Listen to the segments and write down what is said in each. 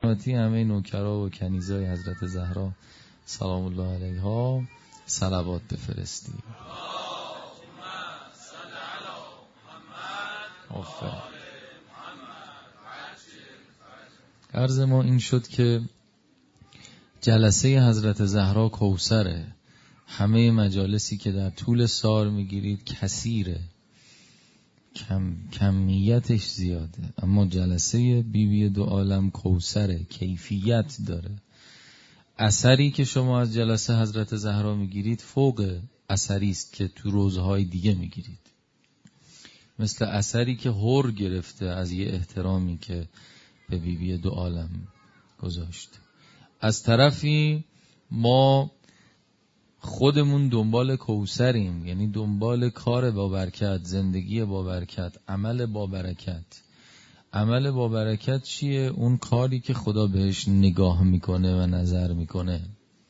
خدمتی همه نوکرا و کنیزای حضرت زهرا سلام الله علیها صلوات بفرستی. عرض ما این شد که جلسه حضرت زهرا کوثره. همه مجالسی که در طول سال میگیرید کثیره، کمیتش زیاده، اما جلسه بیبی دو عالم کوثره، کیفیت داره. اثری که شما از جلسه حضرت زهرا میگیرید فوق اثری است که تو روزهای دیگه میگیرید. مثل اثری که هور گرفته از یه احترامی که به بیبی دو عالم گذاشت. از طرفی ما خودمون دنبال کوثریم، یعنی دنبال کار با برکت، زندگی با برکت، عمل با برکت. عمل با برکت چیه؟ اون کاری که خدا بهش نگاه میکنه و نظر میکنه.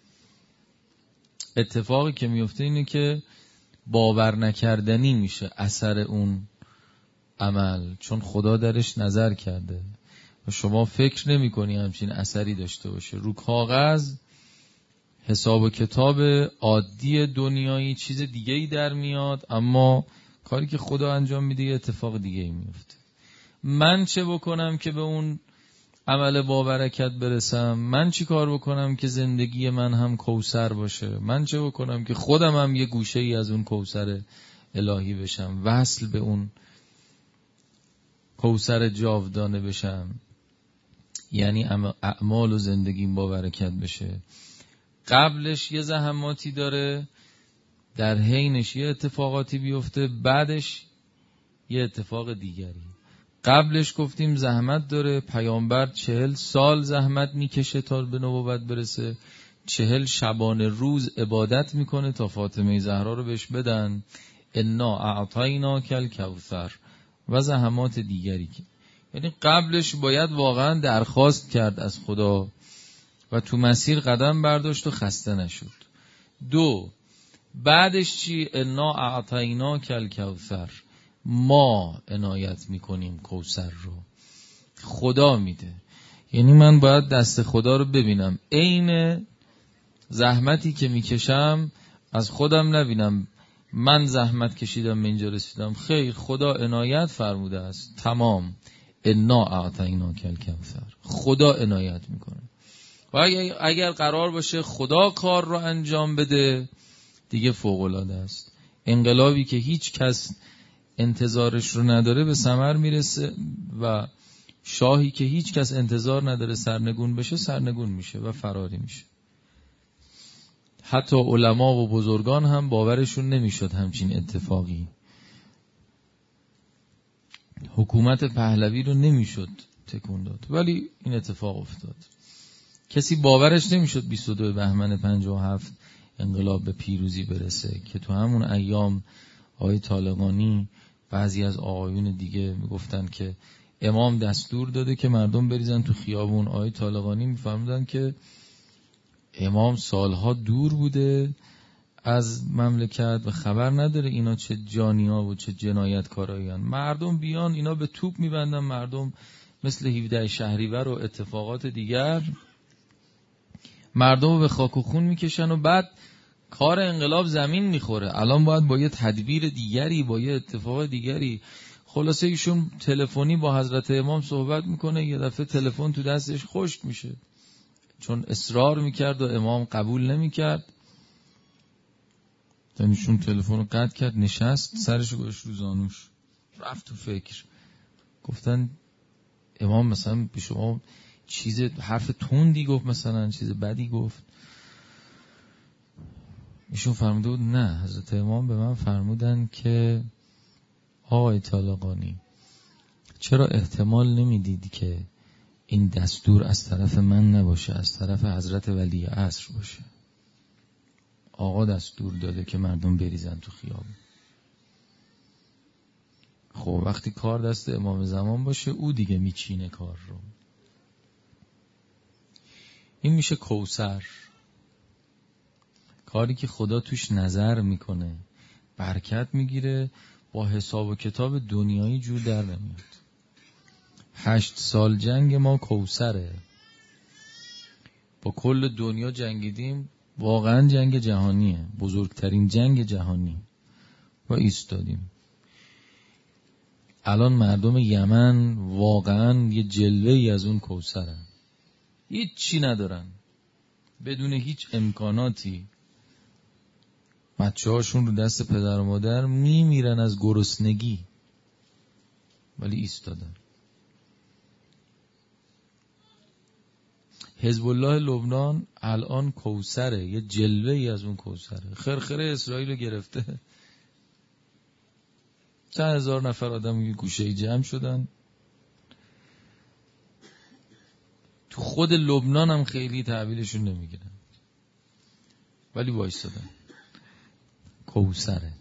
اتفاقی که میفته اینه که باور نکردنی میشه اثر اون عمل، چون خدا درش نظر کرده و شما فکر نمی کنی همچین اثری داشته باشه. رو کاغذ حساب و کتاب عادی دنیایی چیز دیگه ای در میاد، اما کاری که خدا انجام میده یه اتفاق دیگه ای میفته. من چه بکنم که به اون عمل با برکت برسم؟ من چی کار بکنم که زندگی من هم کوثر باشه؟ من چه بکنم که خودم هم یه گوشه ای از اون کوثر الهی بشم، وصل به اون کوثر جاودانه بشم، یعنی اعمال و زندگیم با برکت بشه؟ قبلش یه زحماتی داره، در حینش یه اتفاقاتی بیفته، بعدش یه اتفاق دیگری. قبلش گفتیم زحمت داره، پیامبر 40 سال زحمت میکشه تا به نبوت برسه، 40 شبانه روز عبادت میکنه تا فاطمه زهرا رو بهش بدن. انا اعطیناک الکوثر و زحمات دیگری که یعنی قبلش باید واقعا درخواست کرد از خدا و تو مسیر قدم برداشت و خسته نشد. 2 بعدش چی؟ انا اعطیناک الکوثر، ما عنایت میکنیم کوثر رو، خدا میده. یعنی من باید دست خدا رو ببینم، عین زحمتی که میکشم از خودم نبینم من زحمت کشیدم به اینجا رسیدم. خیر، خدا عنایت فرموده است، تمام. انا اعطیناک الکوثر، خدا عنایت میکنه. و اگر قرار باشه خدا کار رو انجام بده دیگه فوق العاده است. انقلابی که هیچ کس انتظارش رو نداره به ثمر میرسه و شاهی که هیچ کس انتظار نداره سرنگون بشه سرنگون میشه و فراری میشه. حتی علما و بزرگان هم باورشون نمیشد همچین اتفاقی. حکومت پهلوی رو نمیشد تکون داد، ولی این اتفاق افتاد. کسی باورش نمیشد 22 بهمن 57 انقلاب به پیروزی برسه که تو همون ایام آقای طالقانی بعضی از آقایون دیگه میگفتن که امام دستور داده که مردم بریزن تو خیابون. آقای طالقانی میفهمیدن که امام سالها دور بوده از مملکت و خبر نداره اینا چه جانیا و چه جنایتکارایی هن. مردم بیان اینا به توپ میبندن، مردم مثل 17 شهریور و اتفاقات دیگر مردم رو به خاک و خون میکشن و بعد کار انقلاب زمین میخوره. الان باید با یه تدبیر دیگری، با یه اتفاق دیگری. خلاصه ایشون تلفنی با حضرت امام صحبت میکنه، یه دفعه تلفن تو دستش خشک میشه، چون اصرار میکرد و امام قبول نمیکرد. ایشون تلفن رو قطع کرد، نشست، سرشو گذاشت رو زانوش، رفت تو فکر. گفتن امام مثلا به شما چیز حرف تندی گفت، مثلا چیز بدی گفت؟ ایشون فرموده بود نه، حضرت امام به من فرمودن که آقای طالقانی چرا احتمال نمیدید که این دستور از طرف من نباشه، از طرف حضرت ولی عصر باشه؟ آقا دستور داده که مردم بریزن تو خیابون. خب وقتی کار دست امام زمان باشه او دیگه میچینه کار رو. این میشه کوثر، کاری که خدا توش نظر میکنه، برکت میگیره، با حساب و کتاب دنیایی جور در نمیاد. 8 سال جنگ ما کوثره. با کل دنیا جنگیدیم، واقعا جنگ جهانیه، بزرگترین جنگ جهانی، و ایستادیم. الان مردم یمن واقعا یه جلوه ای از اون کوثرن، هیچ چی ندارن، بدون هیچ امکاناتی بچه هاشون رو دست پدر و مادر میمیرن از گرسنگی، ولی ایستادن. حزب الله لبنان الان کوثره، یه جلوه ای از اون کوثره. خرخره اسرائیل رو گرفته، چند هزار نفر آدم یه گوشه جمع شدن. تو خود لبنان هم خیلی تحویلشون نمیگیرن، ولی وایستادن. کوثره.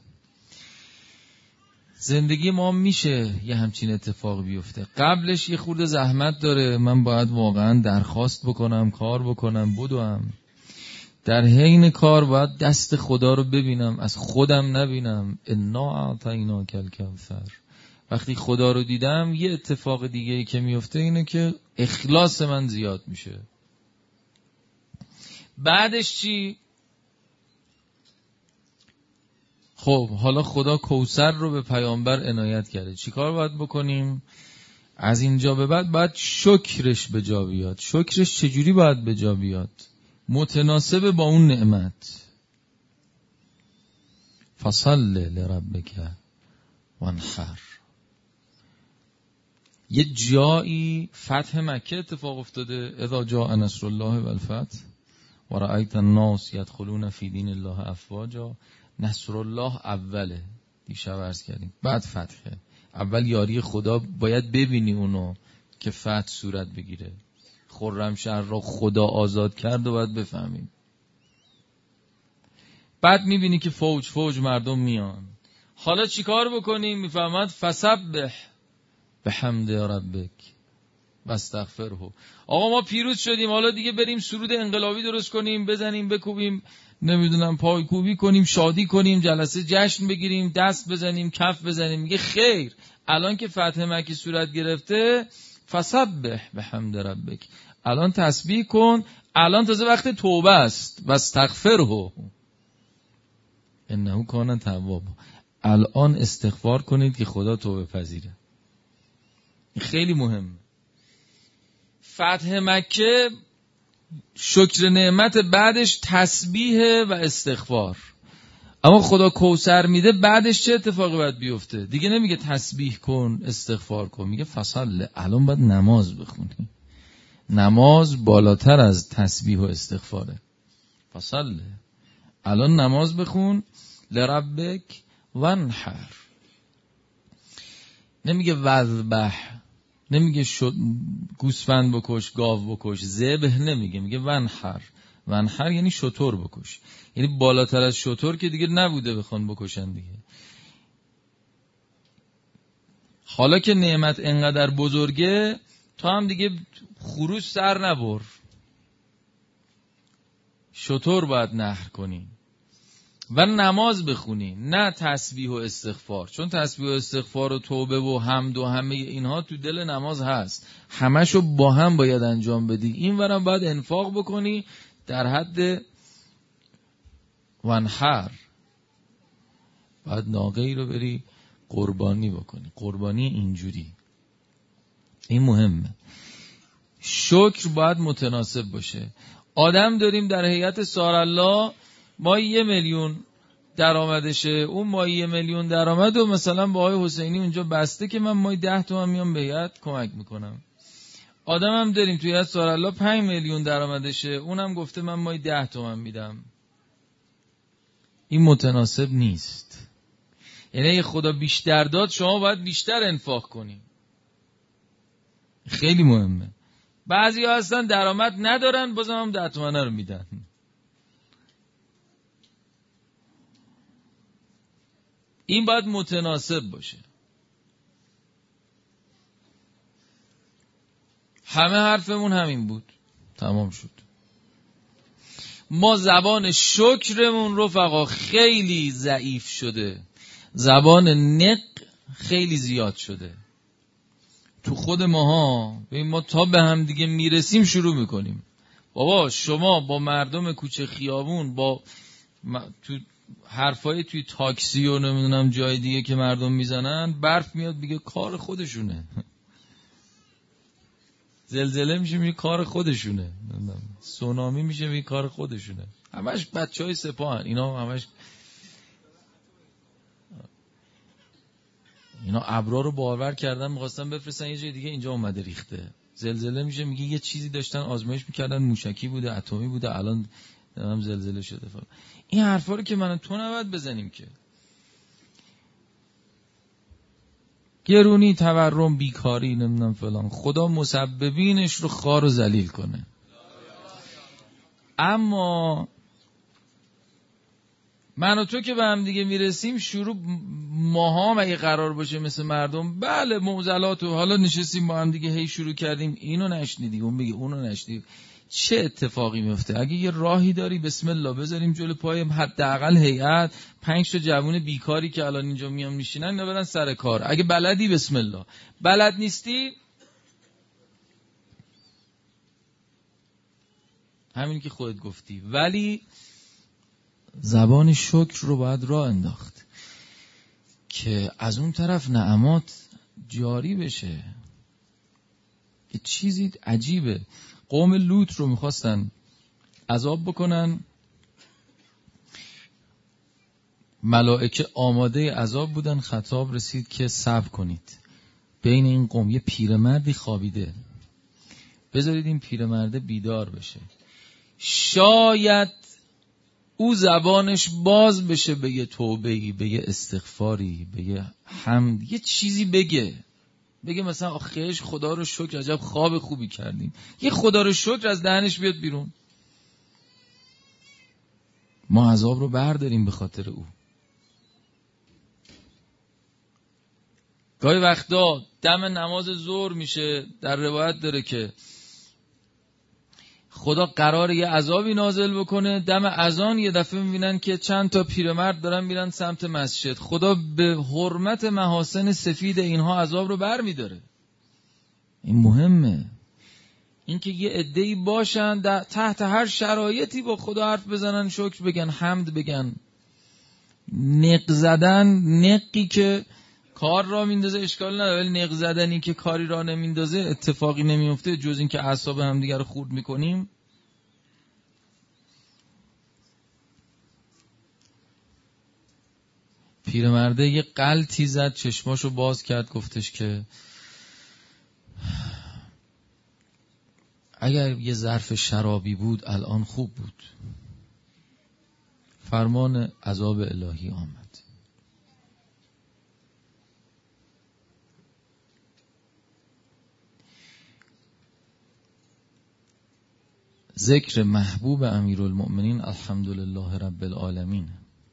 زندگی ما میشه یه همچین اتفاق بیفته. قبلش یه خورده زحمت داره، من باید واقعا درخواست بکنم، کار بکنم، بدوم. در حین کار باید دست خدا رو ببینم، از خودم نبینم. انا اعطیناک الکوثر. وقتی خدا رو دیدم، یه اتفاق دیگه ای که میفته اینه که اخلاص من زیاد میشه. بعدش چی؟ خب حالا خدا کوثر رو به پیامبر عنایت کرده، چی کار باید بکنیم؟ از اینجا به بعد باید شکرش به جا بیاد. شکرش چجوری باید به جا بیاد؟ متناسب با اون نعمت. فصل لربک وانحر. یه جایی فتح مکه اتفاق افتاده، اذا جاء نصر الله والفتح و رأیت الناس یدخلون فی دین الله افواجا. نصر الله اوله، دیشب عرض کردیم، بعد فتحه. اول یاری خدا باید ببینی اونو که فتح صورت بگیره. خرمشهر را خدا آزاد کرد و باید بفهمیم. بعد میبینی که فوج مردم میان. حالا چی کار بکنیم؟ میفهمد فسبح بحمد ربک واستغفره. آقا ما پیروز شدیم، حالا دیگه بریم سرود انقلابی درست کنیم، بزنیم بکوبیم، نمیدونم پای کوبی کنیم، شادی کنیم، جلسه جشن بگیریم، دست بزنیم، کف بزنیم. میگه خیر، الان که فتح مکه صورت گرفته، فسبح بحمد ربک، الان تسبیح کن، الان تازه وقت توبه است، واستغفره انه کان توابا. الان استغفار کنید که خدا توبه پذیره. خیلی مهم. فتح مکه شکر نعمت، بعدش تسبیح و استغفار. اما خدا کوثر میده، بعدش چه اتفاقی باید بیفته؟ دیگه نمیگه تسبیح کن استغفار کن، میگه فصل. الان باید نماز بخونی. نماز بالاتر از تسبیح و استغفاره. فصل، الان نماز بخون. لربک وانحر. نمیگه وذبح، نمیگه گوسفند بکش، گاو بکش، ذبح نمیگه، میگه ونحر. ونحر یعنی شتر بکش، یعنی بالاتر از شتر که دیگه نبوده بخوان بکشن دیگه. حالا که نعمت انقدر بزرگه، تو هم دیگه خروس سر نبر، شتر باید نحر کنی و نماز بخونی، نه تسبیح و استغفار. چون تسبیح و استغفار و توبه و حمد و همه اینها تو دل نماز هست، همشو با هم باید انجام بدی. این ورم باید انفاق بکنی در حد ونحر، باید ناقه‌ای رو بری قربانی بکنی، قربانی اینجوری. این مهمه. شکر باید متناسب باشه. آدم داریم در هیئت سارالله، مایی 1 میلیون درآمدشه، اون مایی 1 میلیون درآمد و مثلا با آقای حسینی اونجا بسته که من مایی 10 تومن میام به هیئت کمک میکنم. آدم هم داریم توی هیئت سارالله 5 میلیون درآمدشه، اونم گفته من مایی 10 تومن میدم. این متناسب نیست. یعنی خدا بیشتر داد، شما باید بیشتر انفاق کنی. خیلی مهمه. بعضی ها هستن درآمد ندارن، بازم هم 10 تومنه رو میدن. این باید متناسب باشه. همه حرفمون همین بود، تمام شد. ما زبان شکرمون رفقا خیلی ضعیف شده، زبان نق خیلی زیاد شده تو خود ماها. ما تا به هم دیگه میرسیم شروع میکنیم. بابا شما با مردم کوچه خیابون با تو حرفای توی تاکسی و نمیدونم جای دیگه که مردم میزنن، برف میاد میگه کار خودشونه، زلزله میشه میگه کار خودشونه، سونامی میشه میگه کار خودشونه. همش بچهای سپاهن اینا، همش اینا ابرا رو باور کردن می‌خواستن بفرستن یه جای دیگه، اینجا اومده ریخته. زلزله میشه میگه یه چیزی داشتن آزمایش میکردن موشکی بوده اتمی بوده الان هم زلزله شده فلان. این حرفا رو که من تو نباید بزنیم که. گرونی، تورم، بیکاری، نمیدونم فلان، خدا مسببینش رو خوار و ذلیل کنه. اما من و تو که به هم دیگه میرسیم، شروع ماها اگه قرار باشه مثل مردم، بله معضلات و حالا نشستیم با هم دیگه هی شروع کردیم اینو نشنیدی اون بگه اونو نشنیدی، چه اتفاقی میفته؟ اگه یه راهی داری بسم الله بذاریم جلو پای حداقل هیئت 5 تا جوون بیکاری که الان اینجا میان میشینن اینا برن سر کار. اگه بلدی بسم الله، بلد نیستی همین که خودت گفتی. ولی زبان شکر رو باید راه انداخت که از اون طرف نعمات جاری بشه. یه چیزی عجیبه، قوم لوط رو میخواستن عذاب بکنن، ملائکه آماده عذاب بودن، خطاب رسید که صبر کنید. بین این قوم یه پیرمردی خوابیده، بذارید این پیرمرده بیدار بشه، شاید او زبانش باز بشه به یه توبهی، به یه استغفاری، به یه حمد، یه چیزی بگه مثلا آخیش خدا رو شکر عجب خواب خوبی کردیم، یه خدا رو شکر از دهنش بیاد بیرون. ما عذاب رو برداریم به خاطر او. گاهی وقتا دم نماز ظهر میشه، در روایت داره که خدا قراره یه عذابی نازل بکنه، دم اذان یه دفعه میبینن که چند تا پیرمرد دارن میرن سمت مسجد. خدا به حرمت محاسن سفید اینها عذاب رو بر میداره. این مهمه، این که یه عده‌ای باشن تحت هر شرایطی با خدا حرف بزنن، شکر بگن، حمد بگن. نق زدن، نقی که کار را میندازه اشکال نداره، ولی نق زدنی که کاری را نمیندازه اتفاقی نمیفته جز این که اعصاب هم دیگر رو خورد میکنیم. پیرمرده یه غلطی زد، چشماشو باز کرد، گفتش که اگر یه ظرف شرابی بود الان خوب بود. فرمان عذاب الهی آمد. ذکر محبوب امیرالمؤمنین الحمدلله رب العالمین.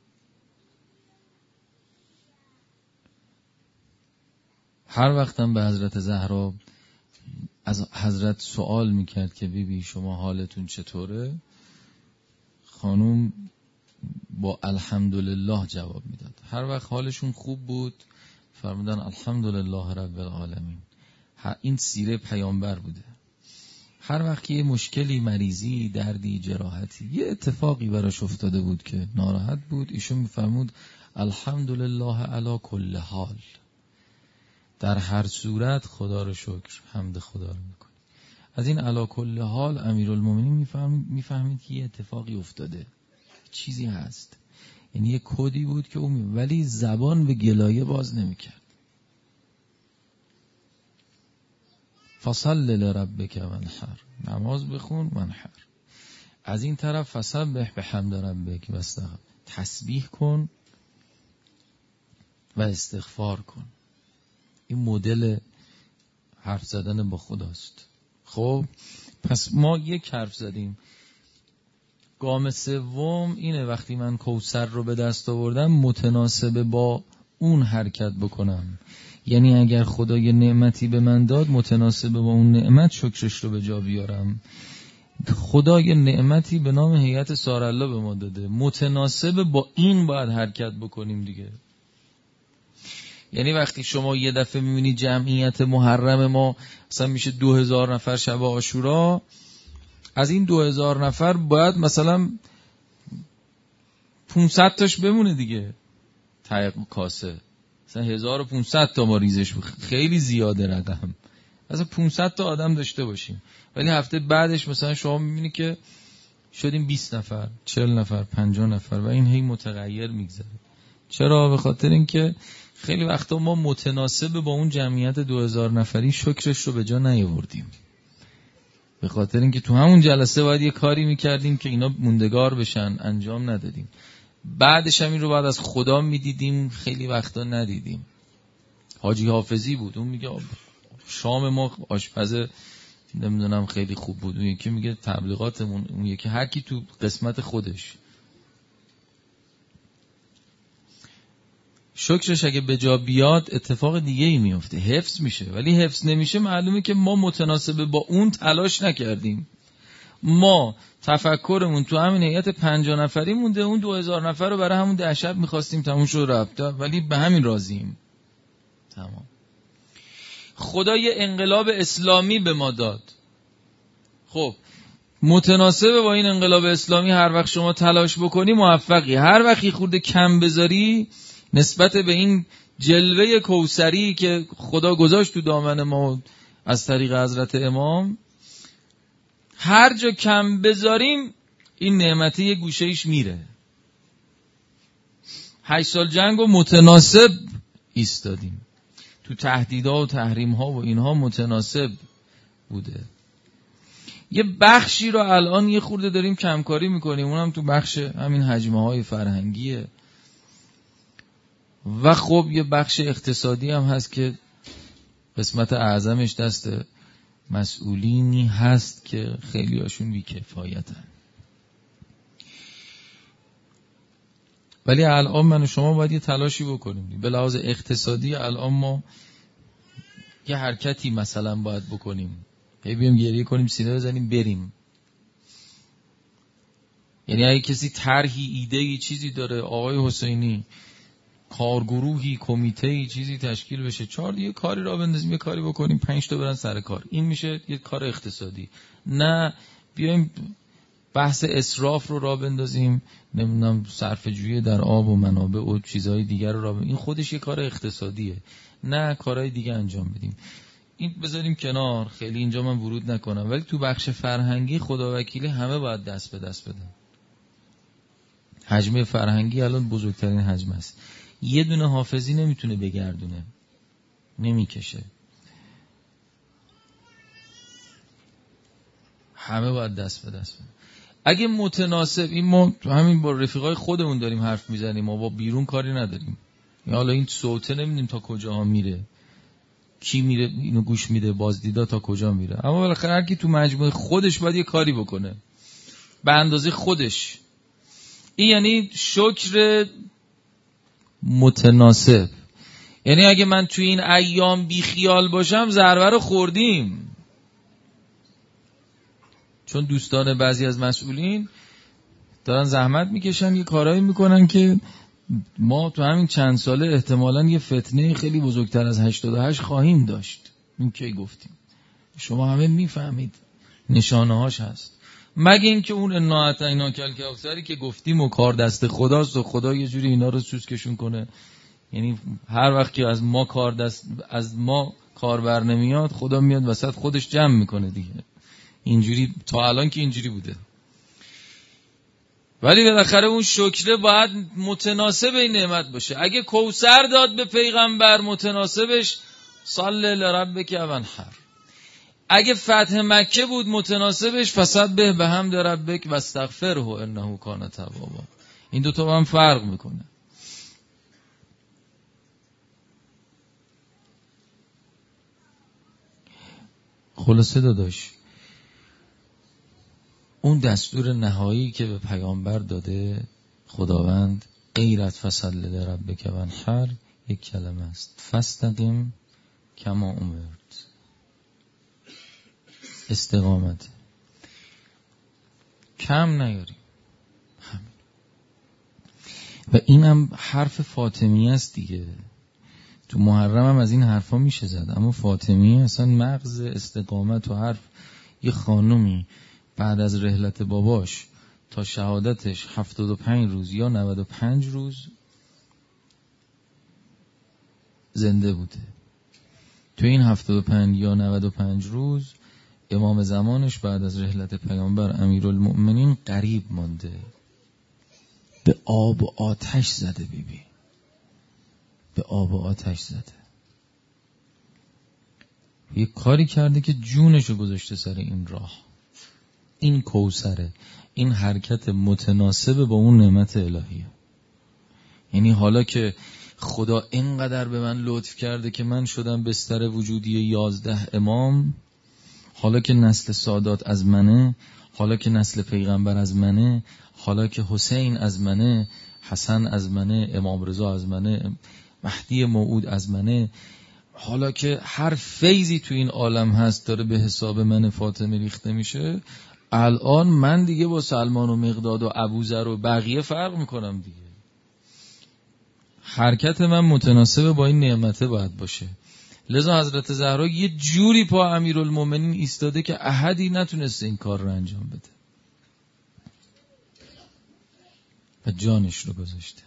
هر وقتم به حضرت زهرا از حضرت سوال میکرد که بیبی شما حالتون چطوره، خانوم با الحمدلله جواب میداد. هر وقت حالشون خوب بود فرمودن الحمدلله رب العالمین. این سیره پیامبر بوده. هر وقت یه مشکلی، مریضی، دردی، جراحتی، یه اتفاقی براش افتاده بود که ناراحت بود، ایشون میفرمود الحمدلله علی کل حال. در هر صورت خدا رو شکر، حمد خدا رو میکنی. از این علی کل حال امیرالمومنین میفهمید که یه اتفاقی افتاده، چیزی هست. یعنی یه کدی بود که ولی زبان به گلایه باز نمیکرد. فصل لربک وانحر، نماز بخون منحر. از این طرف فسبح بحمد ربک واستغفر، تسبیح کن و استغفار کن. این مدل حرف زدن با خداست. خب پس ما یک حرف زدیم. گام سوم اینه وقتی من کوثر رو به دست آوردم متناسب با اون حرکت بکنم. یعنی اگر خدا یه نعمتی به من داد متناسب با اون نعمت شکرش رو به جا بیارم. خدا یه نعمتی به نام هیئت سارالله به ما داده، متناسب با این باید حرکت بکنیم دیگه. یعنی وقتی شما یه دفعه میبینی جمعیت محرم ما مثلا میشه 2000 نفر شب عاشورا، از این 2000 نفر باید مثلا 500 تاش بمونه دیگه ته کاسه. مثلا 1500 تا ما ریزش خیلی زیاده رقم. مثلا 500 تا آدم داشته باشیم، ولی هفته بعدش مثلا شما میبینی که شدیم 20 نفر، 40 نفر، 50 نفر و این هی متغیر میگذره. چرا؟ به خاطر اینکه خیلی وقتا ما متناسب با اون جمعیت 2000 نفری شکرش رو به جا نیاوردیم. به خاطر اینکه تو همون جلسه باید یه کاری میکردیم که اینا موندگار بشن، انجام ندادیم. بعدش هم این رو بعد از خدا میدیدیم، خیلی وقتا ندیدیم. حاجی حافظی بود، اون میگه شام ما آشپز نمیدونم خیلی خوب بود، اون یکی میگه تبلیغاتمون، اون یکی هر کی تو قسمت خودش. شکرش اگه به جا بیاد اتفاق دیگه ای میفته، حفظ میشه. ولی حفظ نمیشه معلومه که ما متناسب با اون تلاش نکردیم. ما تفکرمون تو همین هیئت 50 نفری مونده، اون 2000 نفر رو برای همون 10 شب میخواستیم تموم شد رفت، ولی به همین راضییم. تمام. خدا یه انقلاب اسلامی به ما داد. خب متناسب با این انقلاب اسلامی هر وقت شما تلاش بکنی موفقی. هر وقت خورده کم بذاری نسبت به این جلوه کوثری که خدا گذاشت تو دامن ما از طریق حضرت امام، هر جا کم بذاریم این نعمتی یه گوشه ایش میره. 8 سال جنگ و متناسب ایستادیم، تو تهدیدها و تحریمها و اینها متناسب بوده. یه بخشی رو الان یه خورده داریم کمکاری میکنیم، اونم تو بخش همین حجمه های فرهنگیه و خب یه بخش اقتصادی هم هست که قسمت اعظمش دست مسئولینی هست که خیلی هاشون بی‌کفایتن. ولی الان من و شما باید یه تلاشی بکنیم. به لحاظ اقتصادی الان ما یه حرکتی مثلا باید بکنیم، بیایم گریه کنیم، سینه بزنیم، بریم. یعنی اگه کسی طرحی، ایده‌ای، چیزی داره، آقای حسینی کارگروهی، کمیته‌ای، چیزی تشکیل بشه، 4 یه کاری را بندازیم، یه کاری بکنیم، 5 تا برن سر کار، این میشه یه کار اقتصادی. نه بیایم بحث اسراف رو را بندازیم، نمیدونم صرفه جویی در آب و منابع و چیزهای دیگر رو را این خودش یه کار اقتصادیه. نه کارهای دیگه انجام بدیم. این بذاریم کنار، خیلی اینجا من ورود نکنم. ولی تو بخش فرهنگی خداوکیلی همه باید دست به دست بدن. حجم فرهنگی الان بزرگترین حجم است. یه دونه حافظی نمیتونه بگردونه، نمیکشه. همه باید دست به دست بدن. اگه متناسب، این ما همین با رفیقای خودمون داریم حرف میزنیم، ما با بیرون کاری نداریم. یا حالا این صوته نمیدونیم تا کجاها میره، کی میره اینو گوش میده، بازدیدا تا کجا میره. اما بالاخره هر کی تو مجموعه خودش باید یه کاری بکنه به اندازه خودش. این یعنی شکر متناسب. یعنی اگه من تو این ایام بی خیال باشم ضربه رو خوردیم. چون دوستان بعضی از مسئولین دارن زحمت میکشن، یه کارایی میکنن که ما تو همین چند ساله احتمالاً یه فتنه خیلی بزرگتر از 88 خواهیم داشت. این کی گفتیم؟ شما همه میفهمید، نشانه هاش هست. مگه این که اون انا کل کوثری که گفتیم و کار دست خداست و خدا یه جوری اینا رو سوسکشون کنه. یعنی هر وقت که از ما کار بر نمیاد، خدا میاد وسط خودش جمع میکنه دیگه. اینجوری تا الان که اینجوری بوده. ولی بالاخره اون شکر باید متناسب این نعمت باشه. اگه کوثر داد به پیغمبر، متناسبش صلی لربک وانحر. اگه فتح مکه بود، متناسبش فسبح بحمد ربک واستغفره انه کان توابا. این دوتا با هم فرق میکنه. خلاصه داداش، اون دستور نهایی که به پیامبر داده خداوند، غیرت فصل لربک وانحر، یک کلمه است: فاستقم کما امرت. استقامت، کم نیاریم. همین. و اینم حرف فاطمیه است دیگه. تو محرم هم از این حرفا میشه زد، اما فاطمیه اصلا مغز استقامت و حرف. یه خانومی بعد از رحلت باباش تا شهادتش 75 روز یا 95 روز زنده بوده. تو این 75 یا 95 روز امام زمانش بعد از رحلت پیامبر امیرالمؤمنین غریب مانده، به آب و آتش زده. ببین به آب و آتش زده، یه کاری کرده که جونشو گذاشته سر این راه. این کوثره، این حرکت متناسب با اون نعمت الهیه. یعنی حالا که خدا اینقدر به من لطف کرده که من شدم بستر وجودی 11 امام، حالا که نسل سادات از منه، حالا که نسل پیغمبر از منه، حالا که حسین از منه، حسن از منه، امام رضا از منه، مهدی موعود از منه، حالا که هر فیضی تو این عالم هست داره به حساب من فاطمه ریخته میشه، الان من دیگه با سلمان و مقداد و ابوذر و بقیه فرق میکنم دیگه. حرکت من متناسب با این نعمته باید باشه. لذا حضرت زهرا یه جوری پا امیرالمومنین ایستاده که احدی نتونسته این کار رو انجام بده و جانش رو گذاشته.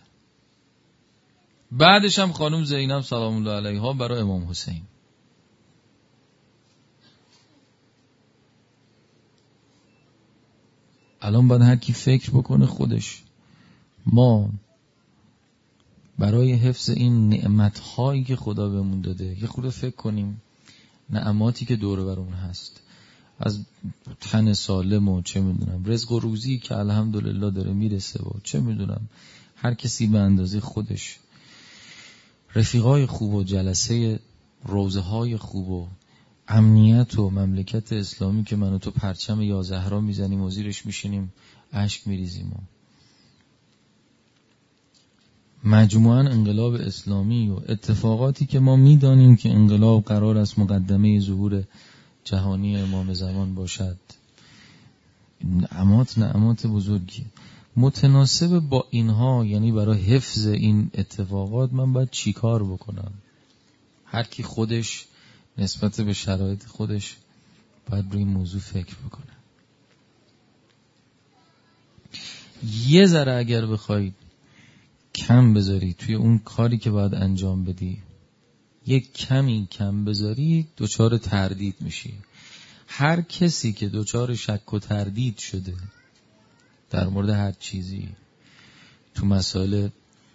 بعدش هم خانم زینب سلام الله علیها برای امام حسین. الان باید هر کی فکر بکنه خودش، ما برای حفظ این نعمت‌هایی که خدا بهمون داده یه خورده فکر کنیم. نعماتی که دور برمون هست، از تن سالم و چه میدونم رزق و روزی که الحمدلله داره میرسه و چه میدونم هر کسی به اندازه خودش، رفیقای خوب و جلسه روزه های خوب و امنیت و مملکت اسلامی که من و تو پرچم یا زهرا میزنیم و زیرش میشینیم اشک میریزیم و مجموعاً انقلاب اسلامی و اتفاقاتی که ما میدانیم که انقلاب قرار است مقدمه ظهور جهانی امام زمان باشد. نعمات بزرگی متناسب با اینها. یعنی برای حفظ این اتفاقات من باید چی کار بکنم؟ هر کی خودش نسبت به شرایط خودش باید روی این موضوع فکر بکنه. یه ذره اگر بخوای کم بذاری توی اون کاری که باید انجام بدی، یک کمی کم بذاری، دچار تردید میشی. هر کسی که دچار شک و تردید شده در مورد هر چیزی تو مسائل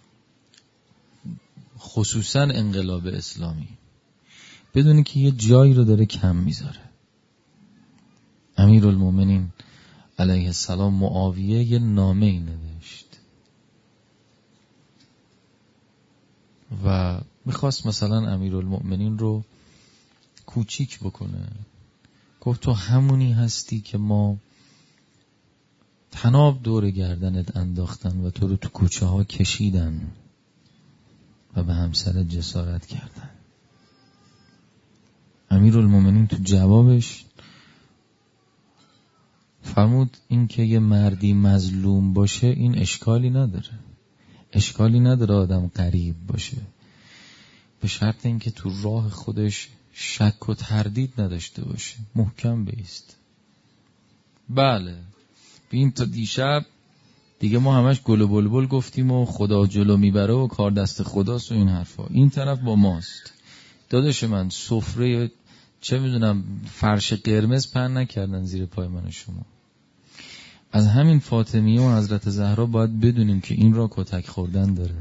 خصوصا انقلاب اسلامی، بدونی که یه جایی رو داره کم میذاره. امیرالمومنین علیه السلام معاویه یه نامه ای نوشت و میخواست مثلا امیرالمومنین رو کوچیک بکنه. گفت تو همونی هستی که ما طناب دور گردنت انداختن و تو رو تو کوچه ها کشیدن و به همسرت جسارت کردن. امیرالمومنین تو جوابش فرمود این که یه مردی مظلوم باشه این اشکالی نداره. اشکالی نداره آدم غریب باشه، به شرط اینکه تو راه خودش شک و تردید نداشته باشه، محکم بایست. بله ببین تا دیشب دیگه ما همش گل و بلبل گفتیم و خدا جلو میبره و کار دست خداست و این حرفا. این طرف با ماست. داداش من سفره چه میدونم فرش قرمز پهن نکردن زیر پای من و شما. از همین فاطمیه و حضرت زهرا باید بدونیم که این را کتک خوردن داره.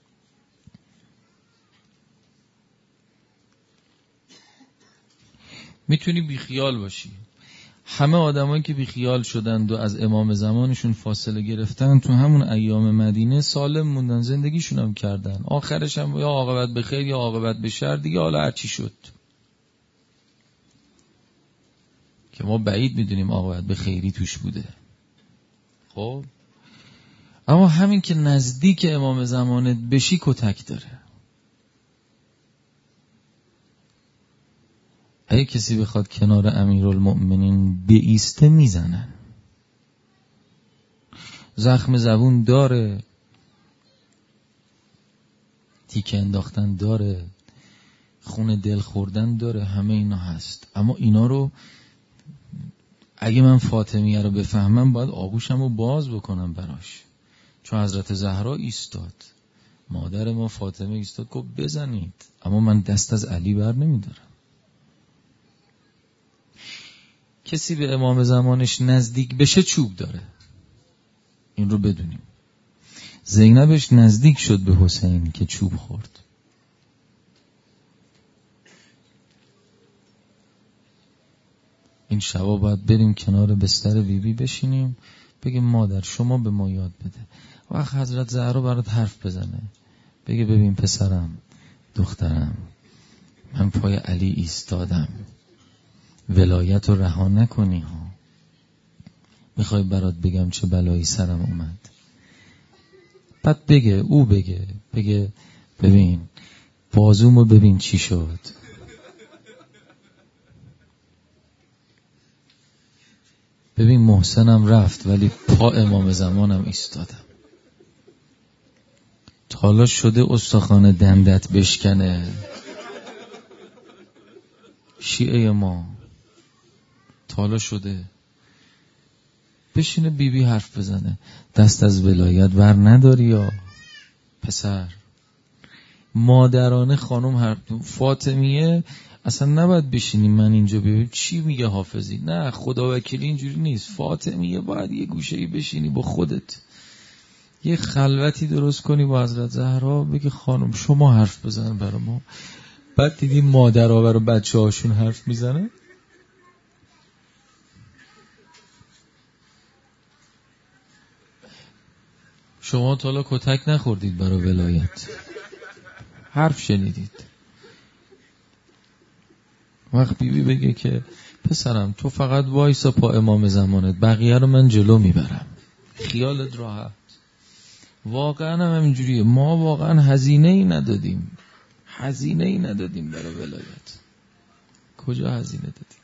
میتونی بیخیال باشی. همه آدمایی که بیخیال شدند و از امام زمانشون فاصله گرفتن تو همون ایام مدینه سالم موندن، زندگیشون هم کردن، آخرش هم یا عاقبت به خیر یا عاقبت به شر دیگه، حالا هرچی شد که ما بعید میدونیم عاقبت به خیری توش بوده. خب اما همین که نزدیک امام زمانت بشی کتک داره. اگه کسی بخواد کنار امیرالمؤمنین بایسته میزنن. زخم زبون داره، تیکه انداختن داره، خون دل خوردن داره، همه اینا هست. اما اینا رو اگه من فاطمیه رو بفهمم باید آغوشم رو باز بکنم براش، چون حضرت زهرا ایستاد، مادر ما فاطمه ایستاد گفت بزنید، اما من دست از علی بر نمیدارم. کسی به امام زمانش نزدیک بشه چوب داره، این رو بدونیم. زینبش نزدیک شد به حسین که چوب خورد. این شبا باید بریم کنار بستر بیبی بشینیم بگیم مادر شما به ما یاد بده. وقت حضرت زهرا برات حرف بزنه بگه ببین پسرم دخترم، من پای علی ایستادم، ولایت رو رها نکنی ها. میخوای برات بگم چه بلایی سرم اومد؟ بعد بگه او بگه ببین بازومو ببین چی شد. ببین محسنم رفت ولی پا امام زمانم ایستادم. حالا شده استخوان دندت بشکنه شیعه ما، حالا شده بشینه بیبی حرف بزنه. دست از ولایت ور نداری یا پسر؟ مادرانه خانم حرف. فاطمیه اصلا نباید بشینی من اینجا ببین چی میگه حافظی، نه خدا وکیلی اینجوری نیست. فاطمیه باید یه گوشه‌ای بشینی با خودت، یه خلوتی درست کنی با حضرت زهرا، بگی خانم شما حرف بزن برای ما. بعد دیدی مادرها برای بچه هاشون حرف میزنه. شما تا حالا کتک نخوردید برای ولایت، حرف شنیدید. وقت بیبی بگه که پسرم تو فقط وایسا پا امام زمانت، بقیه رو من جلو میبرم، خیالت راحت. واقعا هم اینجوریه، ما واقعا هزینه ای ندادیم برای ولایت. کجا هزینه دادیم؟